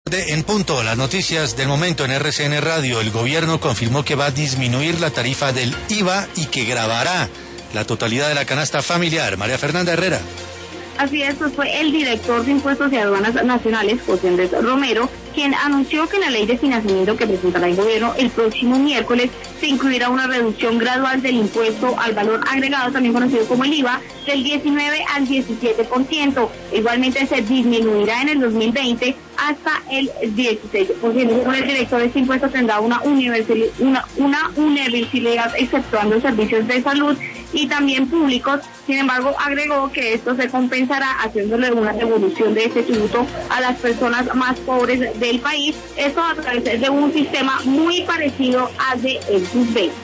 En punto, las noticias del momento en RCN Radio. El gobierno confirmó que va a disminuir la tarifa del IVA y que gravará la totalidad de la canasta familiar. María Fernanda Herrera. Así es, pues fue el director de Impuestos y Aduanas Nacionales, José Andrés Romero, quien anunció que en la ley de financiamiento que presentará el gobierno el próximo miércoles se incluirá una reducción gradual del impuesto al valor agregado, también conocido como el IVA, del 19 al 17%. Igualmente se disminuirá en el 2020 hasta el 16%. Según el director, este impuesto tendrá una universalidad exceptuando servicios de salud y también públicos. Sin embargo, agregó que esto se compensará haciéndole una devolución de ese tributo a las personas más pobres del país, esto a través de un sistema muy parecido al de el SUSBE.